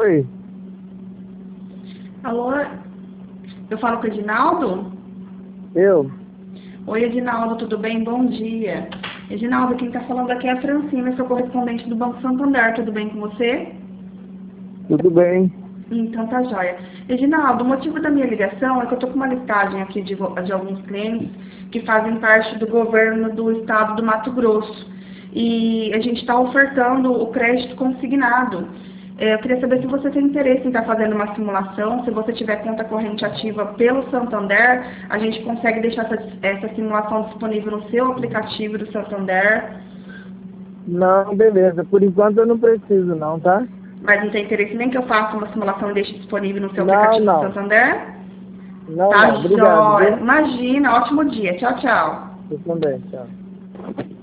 Oi. Alô? Eu falo com o Edinaldo? Eu? Oi, Edinaldo, tudo bem? Bom dia. Edinaldo, quem está falando aqui é a Francina, sou correspondente do Banco Santander. Tudo bem com você? Tudo bem? Então tá joia. Edinaldo, o motivo da minha ligação é que eu estou com uma listagem aqui de alguns clientes que fazem parte do governo do estado do Mato Grosso. E a gente está ofertando o crédito consignado. Eu queria saber se você tem interesse em estar fazendo uma simulação. Se você tiver conta corrente ativa pelo Santander, a gente consegue deixar essa simulação disponível no seu aplicativo do Santander. Não, beleza. Por enquanto eu não preciso não, tá? Mas não tem interesse nem que eu faça uma simulação e deixe disponível no seu Não, aplicativo do não. Santander? Não, Tá não. Obrigado, jóia. viu? Imagina, ótimo dia. Tchau, tchau. Você também, tchau.